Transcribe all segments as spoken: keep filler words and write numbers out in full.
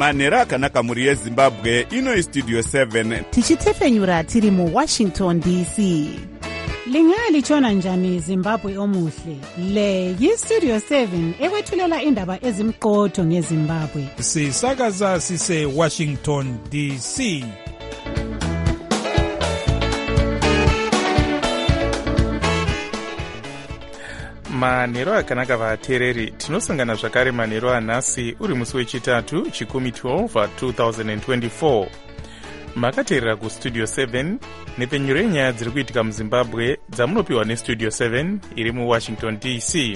manhero akanaka mhuri yezimbabwe. Ino istudio seven tichitefenyura tiri muwashington D C. Lingalitshona njani Zimbabwe omuhle? Le yistudio seven ekwethulela indaba ezimqotho ngeZimbabwe. Sisakaza sise Washington D C. manhero akanaka vateereri, tinosangana zvakare manhero anhasi uri musi wechitatu chikumi twelve twenty twenty-four. Makateerera kustudio seven nepfenyuro yenyaya dziri kuitika muzimbabwe dzamunopiwa nestudio seven iri muwashington D C.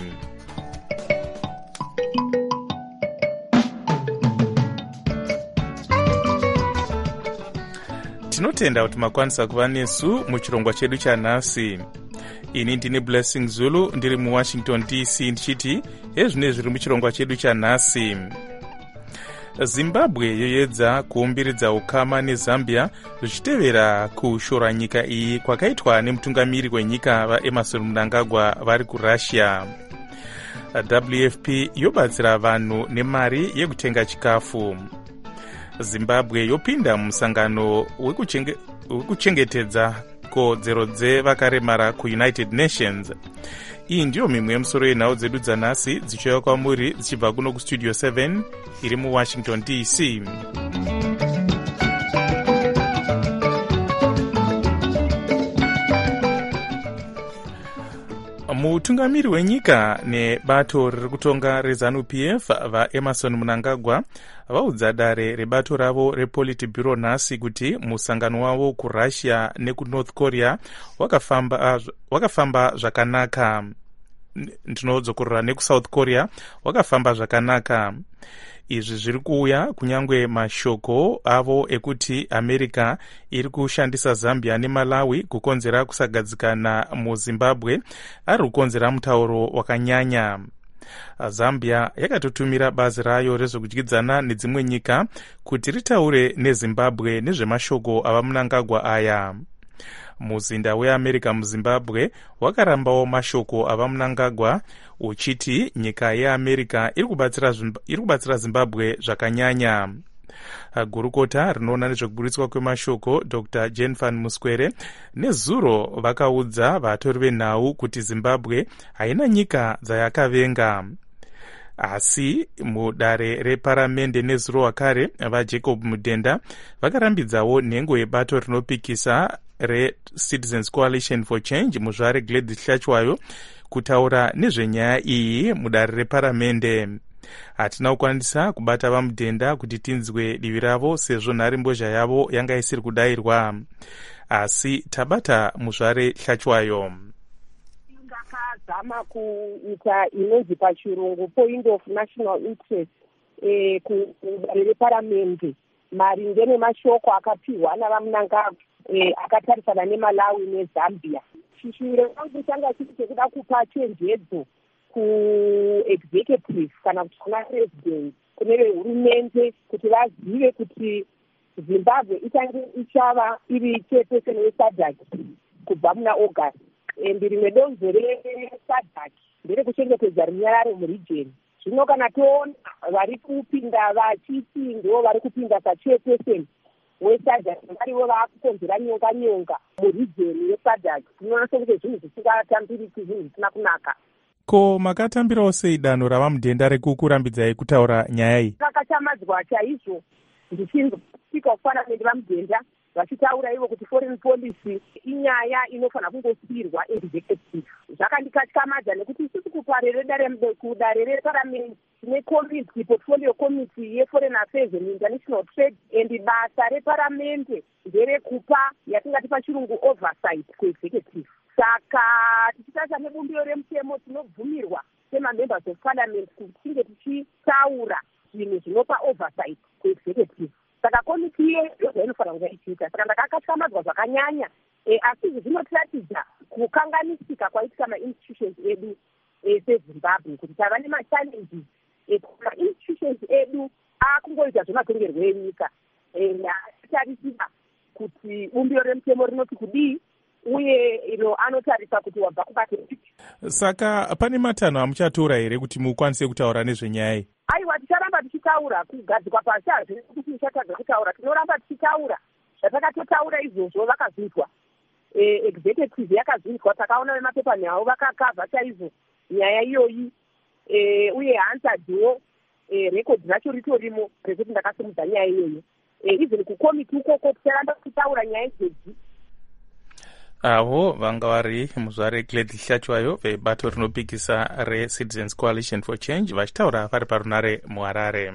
Tinotenda kuti makwanisa kuva nesu muchirongwa chedu chanhasi. Ini ndine Blessing Zulu ndiri muwashington D C ndichiti ezvine zviri muchirongwa chedu chanhasi. Zimbabwe yoedza kuumbiridza ukama neZambia zvichitevera kushora nyika iyi kwakaitwa nemutungamiri wenyika vaEmerson Mnangagwa vari kuRussia. W F P yobatsira vanhu nemari yekutenga chikafu. Zimbabwe yopinda mumusangano wekuchengetedza kodzero dzevakaremara kuUnited Nations. Iyi ndiyo mimwe yemusoro yenhau dzedu dzanhasi dzichiuya kwamuri dzichibva kuno kustudio seven iri muwashington D C. Mutungamiri wenyika nebato riri kutonga reZANU P F vaEmerson Mnangagwa vaudza dare rebato ravo rePolitburo nhasi kuti musangano wavo kuRussia nekuNorth Korea wakafamba wakafamba zvakanaka. Ndinodzokorora nekuSouth Korea wakafamba zvakanaka. Izvi zviri kuuya kunyangwe mashoko avo ekuti America iri kushandisa Zambia neMalawi kukonzera kusagadzikana muZimbabwe ari kukonzera mutauro wakanyanya. Zambia yakatotumira bazi rayo rezvokudyidzana nedzimwe nyika kuti ritaure neZimbabwe nezvemashoko ava Mnangagwa aya. Muzinda weAmerica muZimbabwe wakarambawo mashoko ava Mnangagwa uchiti nyika yeAmerica iri kubatsira iri kubatsira Zimbabwe zvakanyanya. Gurukota rinoona nezvekuburitswa kwemashoko Dr Jane Van Muskwere nezuro vakaudza vatori venhau kuti Zimbabwe haina nyika dzayakavenga. Asi mudare reparamende nezuro wakare vaJacob Mudenda vakarambidzawo nhengo yebato rinopikisa reCitizens Coalition for Change muzvare Gladys Hlachwayo kutaura nezvenyaya iyi mudare reparamende. Hatina kukwanisa kubata vaMudenda kuti tinzwe divi ravo sezvo nhare mbozha yavo yanga isiri kudayirwa, asi tabata muzvare Hlachwayo. Ndakazama kuita inonzi pachirungu point of national interest eh, kudare reparamende maringe nemashoko akapiwa navaMnangagwa eh, akatarisana neMalawi neZambia. Chishuviro changu changa chiri chekuda kupa chenjedzo kuexecutive kana kuti kuna president kune vehurumende kuti vazive kuti Zimbabwe ichange ichava iri chairperson weSADC kubva muna August. And rimwe donzo reSADC nderekuchengetedza runyararo muregion. Zvino kana toona vari kupinda vachiti ndivo vari kupinda sachairperson weSADC varivo vaakukonzera nyonga nyonga muregion yeSADC, tinoona sekuti zvinhu zvisingatambiriki, zvinhu zvisina kunaka. Ko makatambirawo sei danho ravaMudenda rekukurambidzai kutaura nyaya iyi? Vakachamadzwa chaizvo ndichinzwa speaker of parliament vaMudenda vachitaura ivo kuti foreign policy inyaya inofanira kungosiyirwa executive. Zvakandikatyamadza nekuti isusu kuparere kudare reparliament tine committee, portfolio committee yeforeign affairs and international trade, and basa reparliament nderekupa yatingati pachirungu oversight kuexecutive. Saka tichitaura nebumbiro remutemo tinobvumirwa semamembers of parliament kuti tinge tichitaura zvinhu zvinopa oversight kuexecutive. Saka komiti iyoyo inofanira kunge ichiita. Saka ndakakatyamadza zvakanyanya, e, asi izvi zvinotiratidza kukanganisika kwaitika mainstitutions edu e, seZimbabwe, kuti tava nemachallenges e, mainstitutions edu akungoita zvematongerwo enyika. Atarisira kuti bumbiro remutemo rinoti kudii uye ino anotarisa kuti wabva kubate. Saka pane matanho amuchatora here kuti mukwanise kutaura nezvenyaya iyi? Aiwa, ticharamba tichitaura takatotaura kugadzikwa pasi hazvine kuti tichatadza kutaura, tinoramba tichitaura zvatakatotaura izvozvo. Vakazvitwa executive yakazvitwa, takaona vemapepa nhau vakakavha chaizvo nyaya iyoyi, uye hansadhiwo rekodhi racho ritorimo rekuti ndakasimudza nyaya iyoyo. Even kukomiti ukoko ticharamba kutaura nyaya idzodzi. avo vanga vari muzvare Gladys Hlachwayo vebato rinopikisa reCitizens Coalition for Change vachitaura vari parunare muHarare.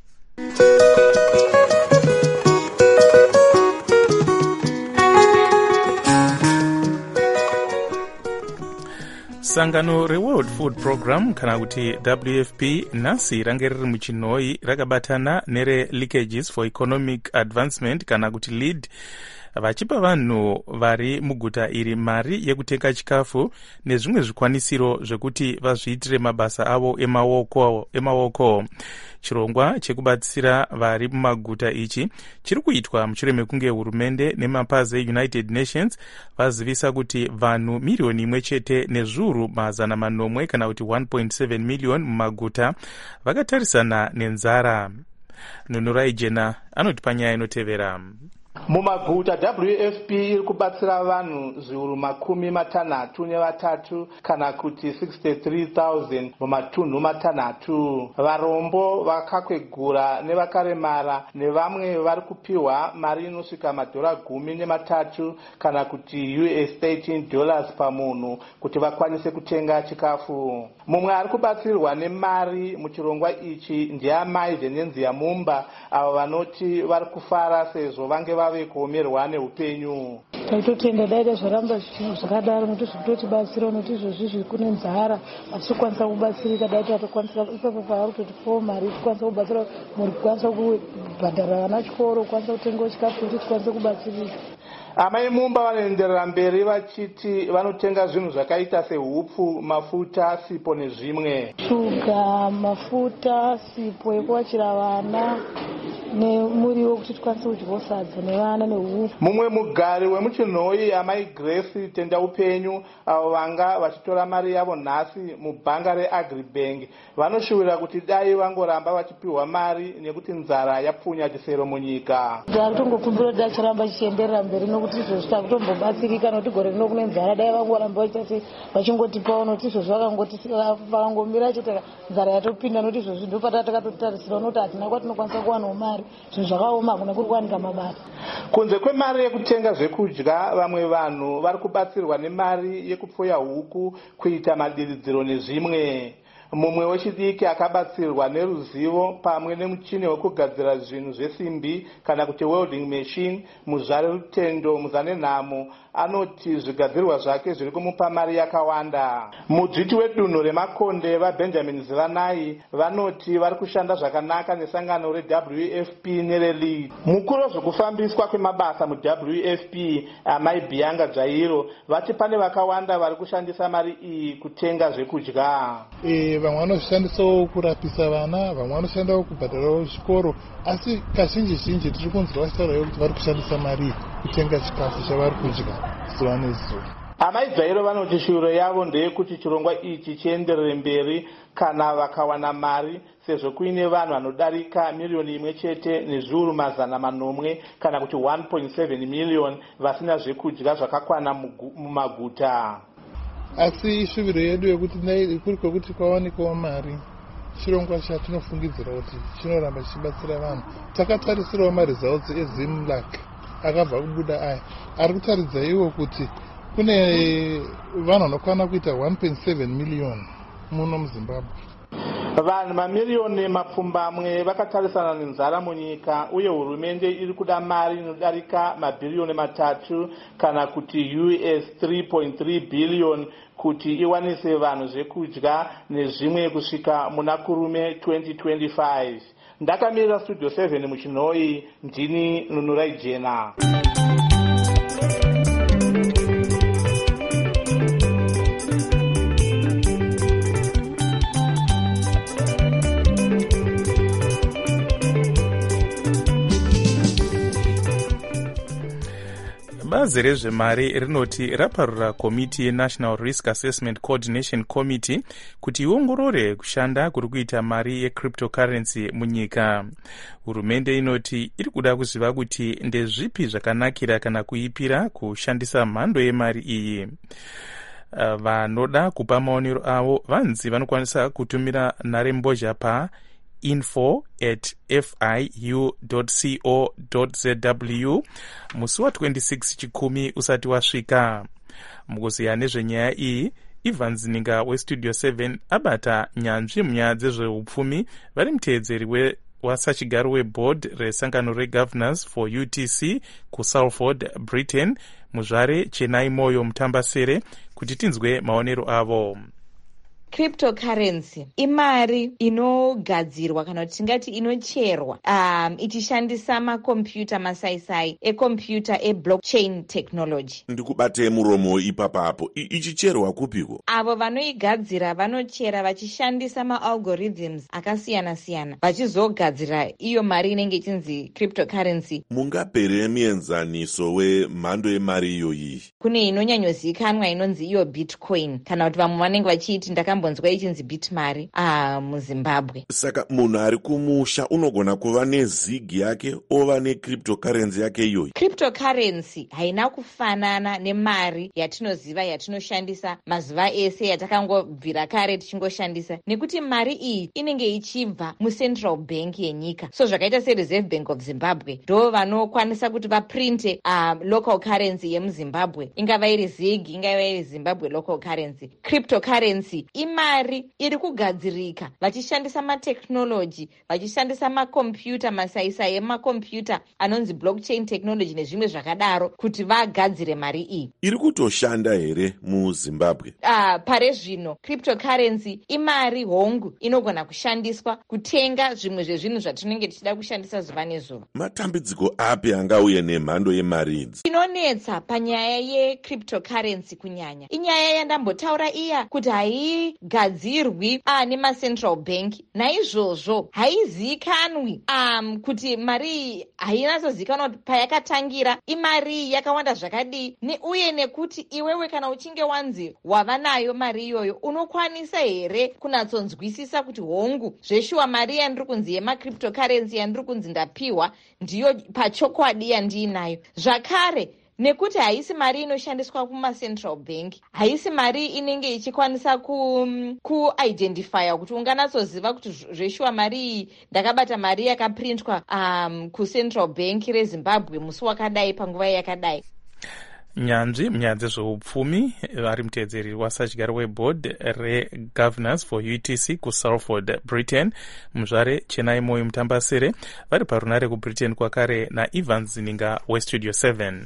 Sangano reWorld Food Program kana kuti W F P nhasi range riri muchinhoi rakabatana nereLeakages for Economic Advancement kana kuti LEAD vachipa vanhu vari muguta iri mari yekutenga chikafu nezvimwe zvikwanisiro zvekuti vazviitire mabasa avo emaoko emaoko. Chirongwa chekubatsira vari mumaguta ichi chiri kuitwa mushure mekunge hurumende nemapazi eUnited Nations vazivisa kuti vanhu miriyoni imwe chete nezviuru mazana manomwe kana kuti one point seven million mumaguta vakatarisana nenzara. Nunurai Jena anoti panyaya inotevera. Mumaguta W F P iri kubatsira vanhu zviuru makumi matanhatu nevatatu kana kuti sixty-three thousand mumatunhu matanhatu. Varombo, vakakwegura nevakaremara nevamwe vari kupiwa mari inosvika madhora gumi nematatu kana kuti U S thirteen dollars pamunhu kuti vakwanise kutenga chikafu. Mumwe ari kubatsirwa nemari muchirongwa ichi ndiamai Venenzi Mumba, avo vanoti vari kufara sezvo vange vave kuomerwa neupenyu. Taitotenda daida zvaramba zvinhu zvakadaro nokuti zvitotibatsira nokuti izvozvi zviri kune nzara asi kukwanisa kubatsirika daita tokwanisa ipapo paari twenty-four mari tikwanisa kubatsira muri kukwanisa kubhadhara vana chikoro, kukwanisa kutenga chikafu kuti tikwanise kubatsirika. Amai Mumba vanoenderera mberi vachiti vanotenga zvinhu zvakaita sehupfu, mafuta, sipo nezvimwe. Shuga, mafuta, sipo yekuwachira vana nemuriwo kuti tikwanise kudyawo sadza nevana nehupfu. Mumwe mugari wemuchinhoi amai Grace Tenda Upenyu, avo vanga vachitora mari yavo nhasi mubhanga reAgribank, vanoshuwira kuti dai vangoramba vachipiwa mari nekuti nzara yapfunya chisero munyika. Tatokumbira kuti dachiramba chichienderera mberi nokuti izvozvi takutombobatsirika nokuti gore rino kune nzara, dai vangoramba vachasi vachingotipawo nokuti izvozvi vakangomira chete nzara yatopinda nokuti izvozvi ndopatakatotarisira nokuti hatina kwatinokwanisa kuwanawo mari, zvinhu zvakaoma hakuna kuri kuwanika mabasa. Kunze kwemari yekutenga zvekudya, vamwe vanhu vari kubatsirwa nemari yekupfuya huku, kuita madiridziro nezvimwe. Mumwe wechidiki akabatsirwa neruzivo pamwe nemuchini wekugadzira zvinhu zvesimbi kana kuti welding machine muzvare Rutendo Muzanenhamo, anoti zvigadzirwa zvake zviri kumupa mari yakawanda. Mudzviti wedunhu reMakonde vaBenjamin Zivanai vanoti vari kushanda zvakanaka nesangano reW F P nereLEAD. Mukuru wezvekufambiswa kwemabasa muW F P amai Bianga Dzvairo vati pane vakawanda vari kushandisa mari iyi kutenga zvekudya. E, vamwe vanoshandisawo kurapisa vana, vamwe vanoshandawo kubhadharawo zvikoro, asi kazhinji zhinji tiri kunzwa vachitaurawo kuti vari kushandisa mari kutenga chikafu chavari kudya zuva nezuva. Amai Dzvairo vanoti shuro yavo ndeyekuti chirongwa ichi chienderere mberi kana vakawana mari, sezvo kuine vanhu vanodarika miriyoni imwe chete nezviuru mazana manomwe kana kuti one point seven million vasina zvekudya zvakakwana mumaguta. Asi ishuviro yedu yekuti kuri kwekuti kwawanikawo mari, chirongwa chatinofungidzira kuti chinoramba chichibatsira vanhu. Takatarisirawo maresults eZimlac akabva kubuda aya ari kutaridza iwo kuti kune vanhu vanokwana kuita one point seven million muno muZimbabwe. Vanhu mamiriyoni mapfumbamwe vakatarisana nenzara munyika, uye hurumende iri kuda mari inodarika mabhiriyoni matatu kana kuti U S three point three billion kuti iwanise vanhu zvekudya nezvimwe kusvika muna kurume twenty twenty-five. Ndakamirira Studio seven muchinhoi, ndini Nunurai Jena. bazi rezvemari rinoti raparura komiti yenational risk assessment coordination committee kuti iongorore kushanda kuri kuita mari yecryptocurrency munyika. Hurumende inoti iri kuda kuziva kuti ndezvipi zvakanakira kana kuipira kushandisa mhando yemari iyi. Uh, vanoda kupa maonero avo vanzi vanokwanisa kutumira nharembozha pa info at f i u dot co dot z w musi wa twenty-six chikumi usati wasvika. Mukuziya nezvenyaya iyi, Ivan Zininga westudio seven abata nyanzvi munyaya dzezveupfumi vari muteedzeri we wasachigaro weboard resangano regovernors for U T C kuSalford, Britain, muzvare Chenai Moyo Mutambasere, kuti tinzwe maonero avo. Cryptocurrency imari inogadzirwa kana kuti tingati inocherwa um, ichishandisa makombiyuta masaisai ekombiyuta eblockchain technology. Ndikubate muromo ipapapo, ichicherwa kupiko? Avo vanoigadzira vanochera vachishandisa maalgorithms akasiyana-siyana vachizogadzira iyo mari inenge ichinzi cryptocurrency. Mungapere muenzaniso wemhando yemari iyoyi? Kune inonyanyozikanwa inonzi iyo bitcoin, kana kuti vamwe vanenge vachiti ndakamba mbonzwa ichinzi bitmari ah muZimbabwe. Saka munhu ari kumusha unogona kuva nezigi yake ova necryptocurrency yake iyoyi. Cryptocurrency haina kufanana nemari yatinoziva yatinoshandisa mazuva ese yatakangobvira kare tichingoshandisa, nekuti mari iyi inenge ichibva muCentral Bank yenyika. So zvakaita seReserve Bank of Zimbabwe ndo vanokwanisa kuti vaprinte uh, local currency yemuZimbabwe, ingava iri zigi, ingava iri Zimbabwe local currency. Cryptocurrency imari iri kugadzirika vachishandisa matechnology, vachishandisa makombiyuta masaisai emakombiyuta anonzi blockchain technology nezvimwe zvakadaro kuti vagadzire mari iyi. Iri kutoshanda here muZimbabwe? Uh, pare zvino cryptocurrency imari hongu inogona kushandiswa kutenga zvimwe zvezvinhu zvatinenge tichida kushandisa zuva nezuva. Matambudziko api angauye nemhando yemari idzi? Inonetsa panyaya yecryptocurrency kunyanya inyaya yandambotaura iya kuti haigadzirwi ah, nemacentral bank, naizvozvo haizikanwi um, kuti mari hainatsozikanwa kuti payakatangira imari yakawanda zvakadii, ne uye nekuti iwewe kana uchinge wanzi wava nayo mari iyoyo unokwanisa here kunatsonzwisisa kuti hongu zveshuwa mari yandiri kunzi yemacryptocurrency yandiri kunzi ndapiwa ndiyo pachokwadi yandiinayo. Zvakare nekuti haisi mari inoshandiswa kumacentral bank, haisi mari inenge ichikwanisa ku kuidentifya kuti unganatsoziva kuti zveshuwa mari iyi ndakabata mari yakaprintwa um, kucentral bank reZimbabwe musi wakadai panguva yakadai. Nyanzvi munyaya dzezveupfumi vari muteedzeri wasachigaro weboard regovernors for U T C kuSalford, Britain, muzvare Chenai Moyo Mutambasere, vari parunare kuBritain kwakare naIvan Zininga westudio seven.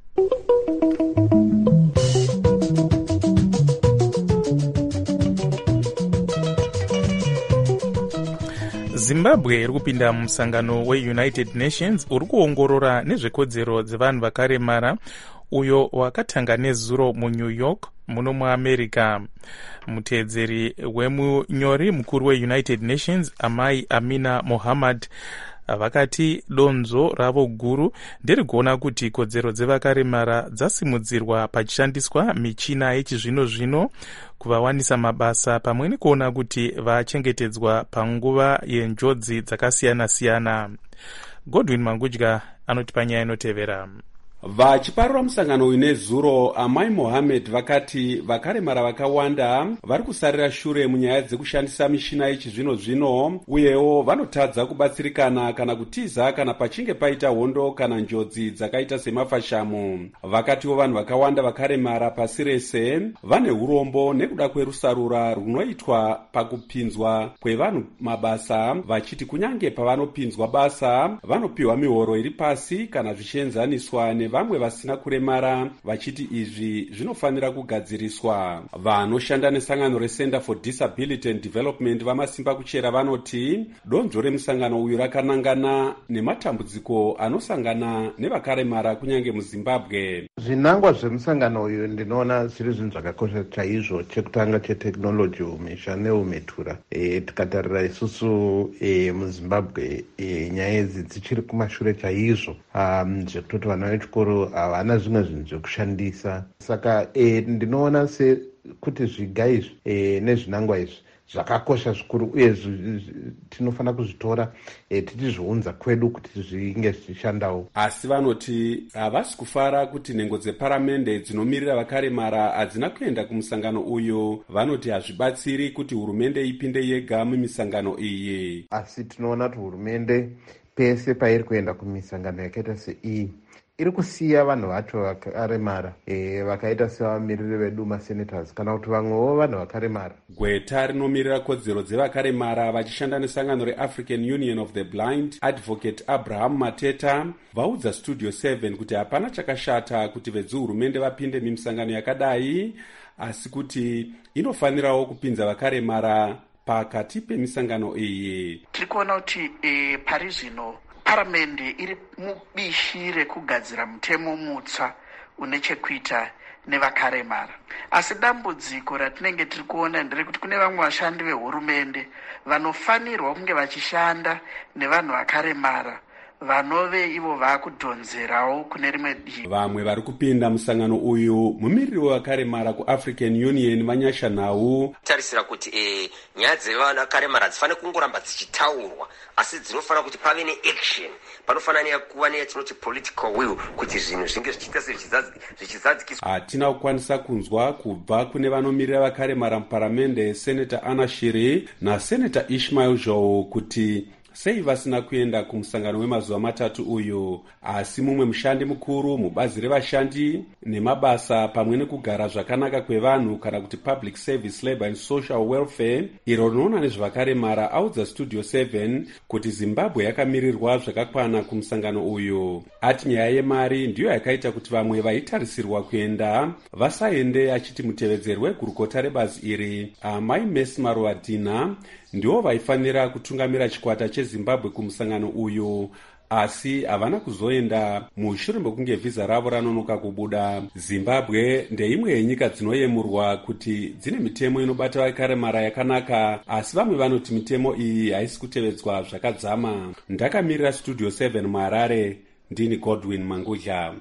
Zimbabwe iri kupinda musangano weUnited Nations uri kuongorora nezvekodzero dzevanhu vakaremara uyo wakatanga nezuro muNew York muno muAmerica. Muteedzeri wemunyori mukuru weUnited Nations Amai Amina Mohammed vakati donzo ravo guru nderikuona kuti kodzero dzevakaremara dzasimudzirwa pachishandiswa michina yechizvino zvino kuvawanisa mabasa pamwe nekuona kuti vachengetedzwa panguva yenjodzi dzakasiyana-siyana. Godwin Mangudya anoti panyaya inotevera. Vachiparura musangano uine zuro, Amai Mohammed vakati vakaremara vakawanda vari kusarira shure munyaya dzekushandisa mishina yechizvino zvino, uyewo vanotadza kubatsirikana kana kutiza kana pachinge paita hondo kana njodzi dzakaita semafashamu. Vakatiwo vanhu vakawanda vakaremara pasi rese vane urombo nekuda kwerusarura runoitwa pakupinzwa kwevanhu mabasa, vachiti kunyange pavanopinzwa basa vanopiwa mihoro iri pasi kana zvichienzaniswa ne vamwe vasina kuremara, vachiti izvi zvinofanira kugadziriswa. Vanoshanda nesangano reCenter for Disability and Development vamasimba kuchera vanoti donzvo remusangano uyu rakanangana nematambudziko anosangana nevakaremara kunyange muZimbabwe. Zvinangwa zvemusangano uyu ndinoona zviri zvinhu zvakakosha chaizvo. Chekutanga cheteknoloji umhizha neumhetura. E, tikatarira isusu e, muZimbabwe e, nyaya idzi dzichiri kumashure chaizvo, um, zvekutoti vana vechikoro zvikoro havana zvimwe zvinhu zvekushandisa. Saka e, ndinoona sekuti zviga izvi e, nezvinangwa izvi zvakakosha zvikuru uye tinofanira kuzvitora e, tichizviunza kwedu kuti zvinge zvichishandawo. Asi vanoti havasi kufara kuti nhengo dzeparamende dzinomirira vakaremara hadzina kuenda kumusangano uyu. Vanoti hazvibatsiri kuti hurumende ipinde yega mumisangano iyi. Asi tinoona kuti hurumende pese pairi kuenda kumisangano yakaita seiyi iri kusiya vanhu vacho vakaremara e, vakaita sevamiririri vedu masenators kana kuti vamwewo vanhu vakaremara. Gweta rinomirira kodzero dzevakaremara vachishanda nesangano reAfrican Union of the Blind, Advocate Abraham Mateta, vaudza Studio seven kuti hapana chakashata kuti vedzihurumende vapinde mimisangano yakadai, asi kuti inofanirawo kupinza vakaremara pakati pemisangano iyi. Tiri kuona kuti e, pari zvino paramende iri mubishi rekugadzira mutemo mutsva une chekuita nevakaremara. Asi dambudziko ratinenge tiri kuona nderekuti kune vamwe vashandi vehurumende vanofanirwa kunge vachishanda nevanhu vakaremara vanove ivo vaakudhonzerawo kune rimwe divi. Vamwe vari kupinda musangano uyu mumiriri wavakaremara kuAfrican Union Manyasha Nhau tarisira kuti e, nyaya dzevanakaremara dzifane kungoramba dzichitaurwa, asi dzinofanira kuti pave neaction, panofanira kuva neyatinoti political will kuti zvinhu zvinge zvichiita zvichizadzikiswa. Hatina kukwanisa kunzwa kubva kune vanomirira vakaremara muparamende Senator Anna Shiri naSenator Ishmael Zhou kuti sei vasina kuenda kumusangano wemazuva matatu uyu. Asi mumwe mushandi mukuru mubazi revashandi nemabasa pamwe nekugara zvakanaka kwevanhu kana kuti Public Service Labour and Social Welfare iro rinoona nezvavakaremara audza Studio seven kuti Zimbabwe yakamirirwa zvakakwana kumusangano uyu. Ati nyaya yemari ndiyo yakaita kuti vamwe vaitarisirwa kuenda vasaende, achiti mutevedzeri wegurukota rebazi iri Amai Mercy Maruadina ndiwo vaifanira kutungamira chikwata cheZimbabwe kumusangano uyu, asi havana kuzoenda mushure mekunge vhiza ravo ranonoka kubuda. Zimbabwe ndeimwe yenyika dzinoyemurwa kuti dzine mitemo inobata vakaremara yakanaka, asi vamwe vanoti mitemo iyi haisi kutevedzwa zvakadzama. Ndakamirira Studio seven muHarare, ndini Godwin Mangudla.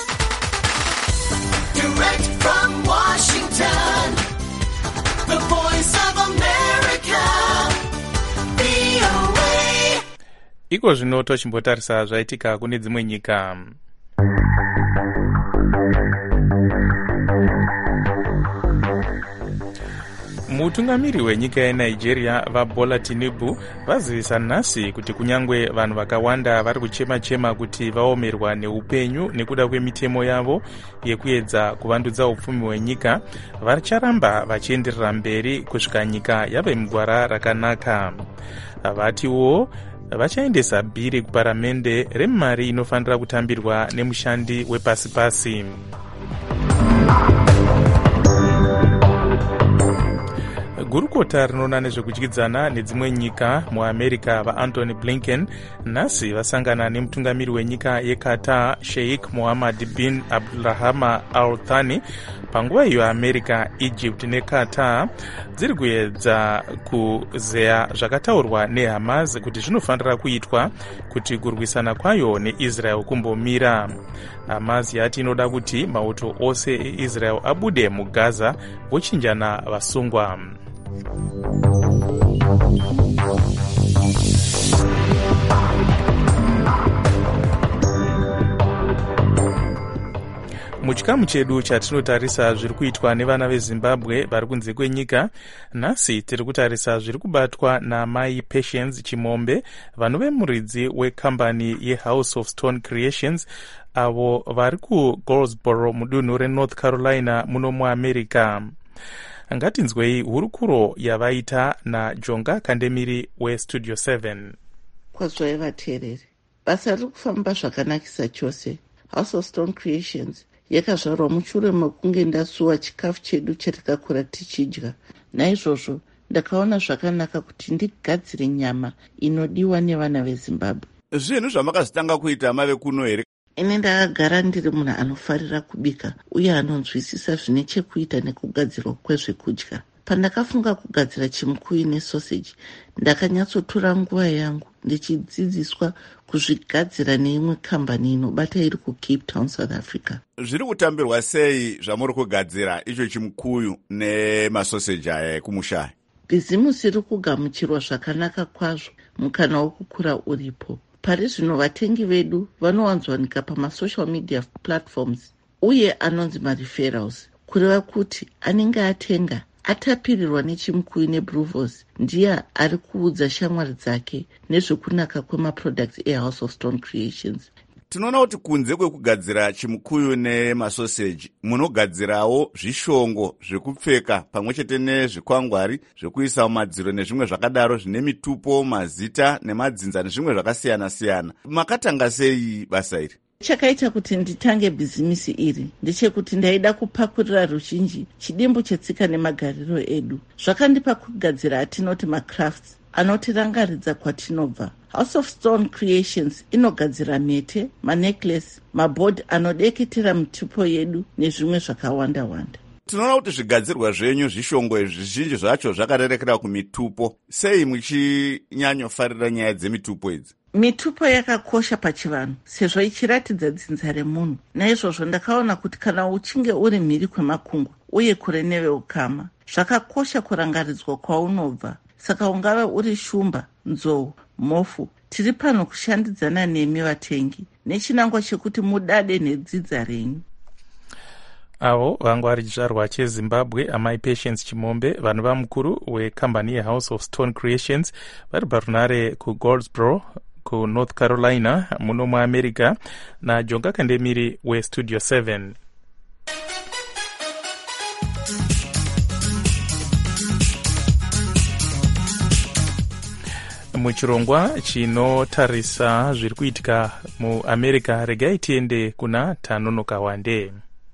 Direct from Washington, the voice of America. Iko zvino tochimbotarisa zvaitika kune dzimwe nyika. Mutungamiri wenyika yeNigeria vaBola Tinubu vazivisa nhasi kuti kunyangwe vanhu vakawanda vari kuchema-chema kuti vaomerwa neupenyu nekuda kwemitemo yavo yekuedza kuvandudza upfumi hwenyika, vacharamba vachienderera mberi kusvika nyika yave mugwara rakanaka. Vatiwo vachaendesa bhiri kuparamende remari inofanira kutambirwa nemushandi wepasi-pasi. Gurukota rinoona nezvekudyidzana nedzimwe nyika muAmerica vaAntony Blinken nhasi vasangana nemutungamiri wenyika yeQatar Sheikh Mohammed bin Abdulrahman Al Thani. Panguva iyo America, Egypt neQatar dziri kuedza kuzeya zvakataurwa neHamas kuti zvinofanira kuitwa kuti kurwisana kwayo neIsrael kumbomira. Hamas yati inoda kuti mauto ose eIsrael abude muGaza vochinjana vasungwa. Muchikamu chedu chatinotarisa zviri kuitwa nevana veZimbabwe vari kunze kwenyika, nhasi tiri kutarisa zviri kubatwa naMai Patience Chimombe, vanhu vemuridzi wekambani yeHouse of Stone Creations, avo vari kuGoldsboro mudunhu reNorth Carolina muno muAmerica. Ngatinzwei hurukuro yavaita naJonga Kandemiri weStudio seven. Kwazvai vateereri, basa riri kufamba zvakanakisa chose. House of Stone Creations yakazvarwa mushure mekunge ndasuwa chikafu chedu chatakakura tichidya. Naizvozvo ndakaona zvakanaka kuti ndigadzire nyama inodiwa nevana veZimbabwe. Zvinhu zvamakazitanga kuita mave kuno here? Ine ndakagara ndiri munhu anofarira kubika uye anonzwisisa zvine chekuita nekugadzirwa kwezvekudya. Pandakafunga kugadzira chimukuyi nesoseji, ndakanyatsotora nguva yangu ndichidzidziswa kuzvigadzira neimwe kambani inobata iri kucape town, south africa. Zviri kutambirwa sei zvamuri kugadzira icho chimukuyu nemasoseji aya ekumusha? Bhizimusi iri kugamuchirwa zvakanaka kwazvo, mukana wokukura uripo. Pari zvino vatengi vedu vanowanzwanika pamasocial media platforms uye anonzi mareferrals, kureva kuti anenge atenga atapirirwa nechimukuyu nebruvos ndiye ari kuudza shamwari dzake nezvekunaka kwemaproducts ehouse of stone creations. Tinoona kuti kunze kwekugadzira chimukuyu nemasoseji munogadzirawo zvishongo zvekupfeka pamwe chete nezvikwangwari zvekuisa mumadziro nezvimwe zvakadaro zvine mitupo, mazita nemadzinza nezvimwe zvakasiyana siyana. Makatanga sei basa iri? Chakaita kuti nditange bhizimisi iri ndechekuti ndaida kupakurira ruzhinji chidimbu chetsika nemagariro edu. Zvakandipa kugadzira atinoti macrafts anotirangaridza kwatinobva. House of Stone Creations inogadzira mhete, manecklace, mabhodhi anodeketera mitupo yedu nezvimwe zvakawanda wanda. Tinoona kuti zvigadzirwa zvenyu zvishongo zvizhinji zvacho zvakarerekera kumitupo. Sei muchinyanyofarira nyaya dzemitupo idzi? Mitupo yakakosha pachivanhu sezvo ichiratidza dzinza remunhu. Naizvozvo ndakaona kuti kana uchinge uri mhiri kwemakungwa uye kure neveukama, zvakakosha kurangaridzwa kwaunobva. Saka ungave uri shumba, nzou, mofu, tiri pano kushandidzana nemi vatengi nechinangwa chekuti mudade nedzidza renyu. Avo vanga vari chizvarwa chezimbabwe amai Patience Chimombe, vanhu vamukuru wekambani yehouse of stone creations, vari parunare kuGoldsboro kunorth Carolina muno muamerica, naJonga Kandemiri westudio seven. Muchirongwa chinotarisa zviri kuitika muamerica, regai tiende kuna Tanonoka Wande.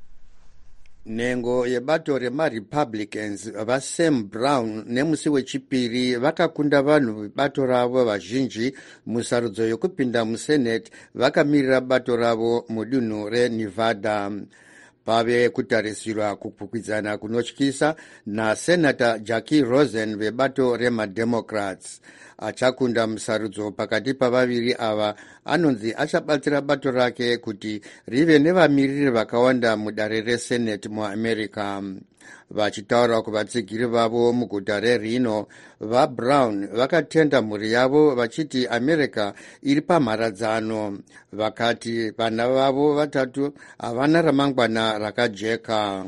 Nhengo yebato remarepublicans vaSam Brown nemusi wechipiri vakakunda vanhu vebato ravo vazhinji musarudzo yokupinda musenate vakamirira bato ravo mudunhu reNevada. Pave kutarisirwa kukwikwidzana kunotyisa naSenator Jackie Rosen vebato remademocrats. Achakunda musarudzo pakati pavaviri ava anonzi achabatsira bato rake kuti rive nevamiriri vakawanda mudare resenate muamerica. Vachitaura kuvatsigiri vavo muguta reReno, vaBrown vakatenda mhuri yavo vachiti America iri pamharadzano. Vakati vana vavo vatatu havana ramangwana rakajeka.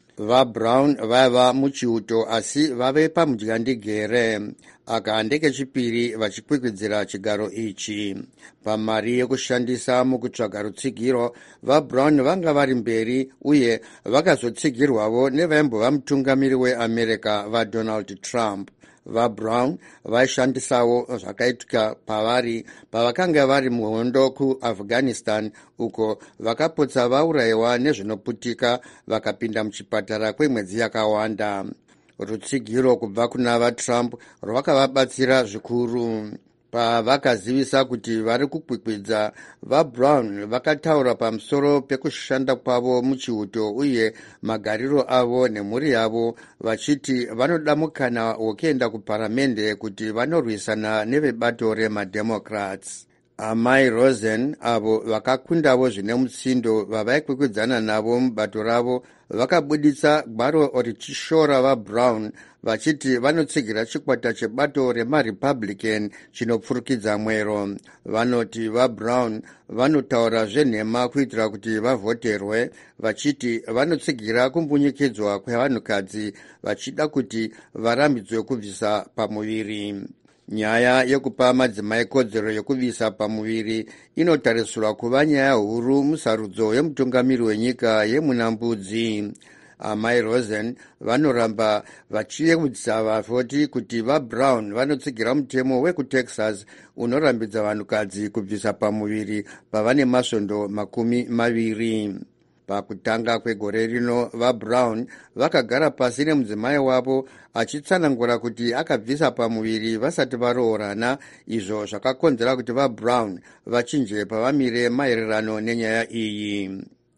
VaBrown vaiva muchiuto asi vave pamudyandigere. Aka ndekechipiri vachikwikwidzira chigaro ichi. Pamari yekushandisa mukutsvaga rutsigiro, vaBrown vanga vari mberi uye vakazotsigirwavo nevaimbova mutungamiri weAmerica vaDonald Trump. VaBrown vaishandisawo zvakaitika pavari pavakanga vari muhondo kuAfghanistan, uko vakapotsa vaurayiwa nezvinoputika vakapinda muchipatara kwemwedzi yakawanda. Rutsigiro kubva kuna vaTrump rwakavabatsira zvikuru. Pavakazivisa kuti vari kukwikwidza, vaBrown vakataura pamusoro pekushanda kwavo muchiuto uye magariro avo nemhuri yavo, vachiti vanoda mukana wokuenda kuparamende kuti vanorwisana nevebato remademocrats. Amai Rosen, avo vakakundavo zvine mutsindo vavaikwikwidzana navo mubato ravo, vakabuditsa gwaro richishora vaBrown vachiti vanotsigira chikwata chebato remarepublican chinopfurukidza mwero. Vanoti vaBrown vanotaura zvenhema kuitira kuti vavhoterwe, vachiti vanotsigira kumbunyikidzwa kwevanhukadzi vachida kuti varambidzwe kubvisa pamuviri. Nyaya yekupa madzimai kodzero yokuvisa pamuviri inotarisirwa kuva nyaya huru musarudzo yemutungamiri wenyika yemunambudzi. Amai Rosen vanoramba vachiyemutsa vavhoti kuti vaBrown vanotsigira mutemo wekuTexas unorambidza vanhukadzi kubvisa pamuviri pavane masvondo makumi maviri. Pakutanga kwegore rino, vaBrown vakagara pasi nemudzimai wavo achitsanangura kuti akabvisa pamuviri vasati varoorana, izvo zvakakonzera kuti vaBrown vachinje pavamire maererano nenyaya iyi.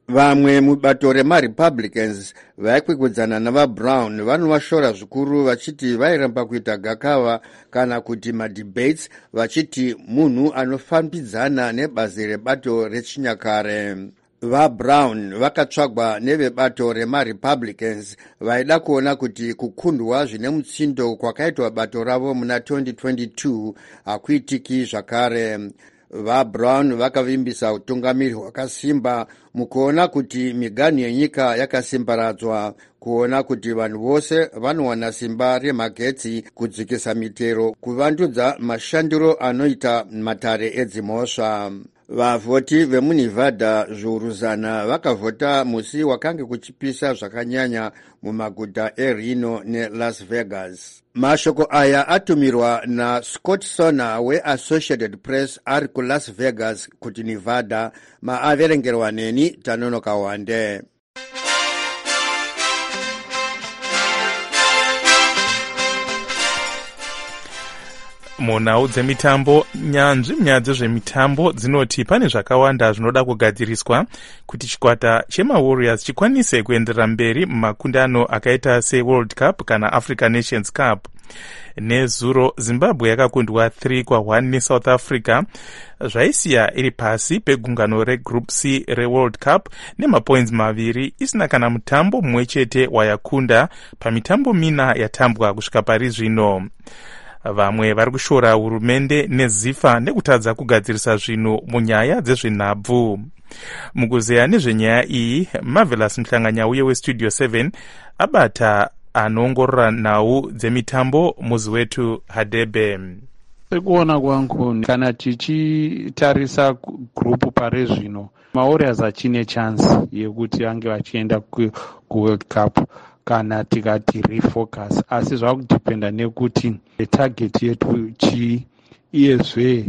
vamwe mubato remarepublicans vaikwikwidzana navabrown vanovashora zvikuru vachiti vairamba kuita gakava kana kuti madebates vachiti munhu anofambidzana nebazi rebato rechinyakare. VaBrown vakatsvagwa nevebato remarepublicans vaida kuona kuti kukundwa zvine mutsindo kwakaitwa bato ravo muna twenty twenty-two hakuitiki zvakare. VaBrown vakavimbisa utungamiri hwakasimba mukuona kuti miganhu yenyika yakasimbaradzwa, kuona kuti vanhu vose vanowana simba remagetsi, kudzikisa mitero, kuvandudza mashandiro anoita matare edzimhosva. Vavhoti vemunevada zviuru zana vakavhota musi wakange kuchipisa zvakanyanya mumaguta eReno neLas Vegas. Mashoko aya atumirwa naScott Sonner weAssociated Press ari kuLas Vegas kuti Nevada, maaverengerwa neni Tanonoka Wande. Munhau dzemitambo, nyanzvi munyaya dzezvemitambo dzinoti pane zvakawanda zvinoda kugadziriswa kuti chikwata chemaWarriors chikwanise kuenderera mberi mumakundano akaita seWorld Cup kana African Nations Cup. Nezuro Zimbabwe yakakundwa three kwa one neSouth Africa, zvaisiya iri pasi pegungano reGroup C reWorld Cup nemapoints maviri, isina kana mutambo mumwe chete wayakunda pamitambo mina yatambwa kusvika pari zvino. Vamwe vari kushora hurumende nezifa nekutadza kugadzirisa zvinhu munyaya dzezvenhabvu. Mukuzeya nezvenyaya iyi, Marvelous Mhlanganyauye weStudio seven abata anoongorora nhau dzemitambo muzi wetu Hadebe. Sekuona kwangu kana tichitarisa grupu pare zvino, maWarriors achine chance yekuti ange vachienda kuWorld Cup kana tikati refocus, asi zvakudhipenda nekuti target yetu chi, iyezve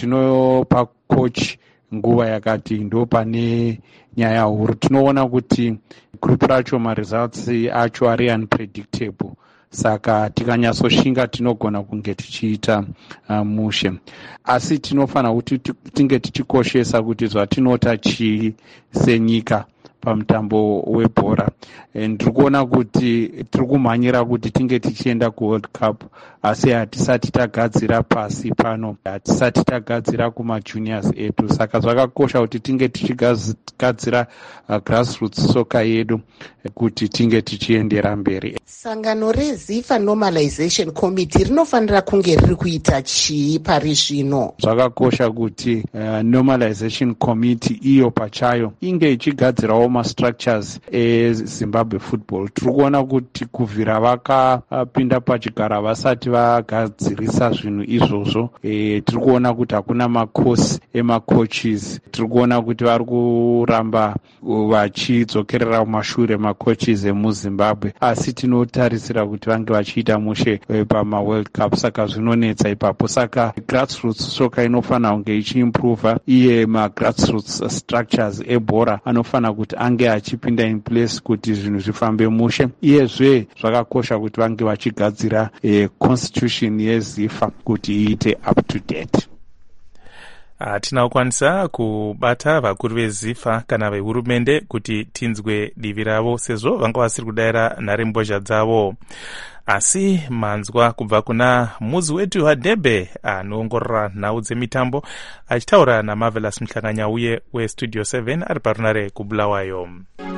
tinopa coach nguva yakati ndo pane nyaya huru. Tinoona kuti group racho maresults acho ari unpredictable, saka tikanyatsoshinga tinogona kunge tichiita uh, mushe, asi tinofana kuti tinge tichikoshesa kuti zvatinota chi senyika pamutambo webhora. Ndiri kuona kuti tiri kumhanyira kuti tinge tichienda kuWorld Cup, asi hatisati tagadzira pasi pano, hatisati tagadzira kumajuniors edu, saka zvakakosha kuti tinge tichigadzira uh, grassroots soka yedu kuti tinge tichiendera mberi. Sangano reZIFA Normalization Committee rinofanira kunge riri kuita chii pari zvino? Zvakakosha kuti uh, Normalization Committee iyo pachayo inge ichigadzirawo mastructures eZimbabwe football. Tiri kuona kuti kuvhira vakapinda pachigara vasati vagadzirisa zvinhu izvozvo. E, tiri kuona kuti hakuna makosi emacoaches. Tiri kuona kuti vari kuramba vachidzokerera kumashure macoaches emuZimbabwe, asi tinotarisira kuti vange vachiita mushe pamaWorld Cup, saka zvinonetsa ipapo. Saka grassroots soka inofana kunge ichiimprova, iye magrassroots structures ebhora anofana kuti ange achipinda in place kuti zvinhu zvifambe mushe. Iyezve zvakakosha kuti vange vachigadzira e, constitution yeZIFA kuti iite up to date. Hatina kukwanisa kubata vakuru veZIFA kana vehurumende kuti tinzwe divi ravo sezvo vanga vasiri kudayira nharembozha dzavo. Asi manzwa kubva kuna muzi wetu Hadebe anoongorora nhau dzemitambo achitaura naMarvelous Mhlanganyauye weStudio seven ari parunare kuBulawayo.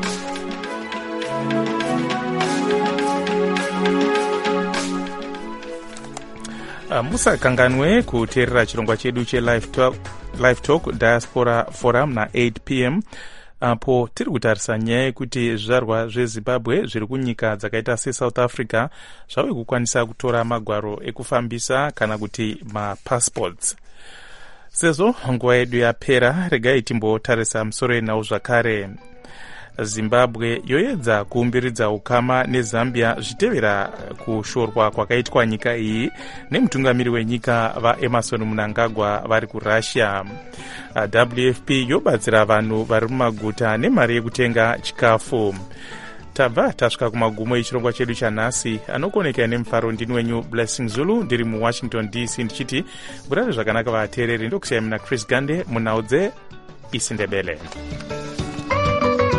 Musakanganwe kuteerera chirongwa chedu cheLive Talk, Live Talk Diaspora Forum na eight p m apo tiri kutarisa nyaya yekuti zvizvarwa zveZimbabwe zviri kunyika dzakaita seSouth Africa zvave kukwanisa kutora magwaro ekufambisa kana kuti mapassports. Sezvo nguva yedu yapera, regai timbotarisa musoro yenhau zvakare. Zimbabwe yoedza kuumbiridza ukama neZambia zvitevera kushorwa kwakaitwa nyika iyi nemutungamiri wenyika vaEmerson Mnangagwa vari kuRussia. W F P yobatsira vanhu vari mumaguta nemari yekutenga chikafu. Tabva tasvika kumagumo echirongwa chedu chanhasi. Anokoneka nemufaro ndini wenyu Blessing Zulu, ndiri muWashington D C ndichiti murare zvakanaka vateereri. Ndokusiyai muna Chris Gande munhau dzeIsindebele.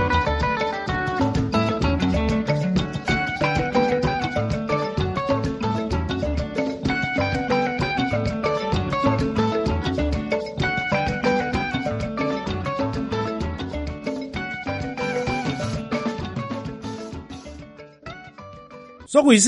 sokuyisikhathi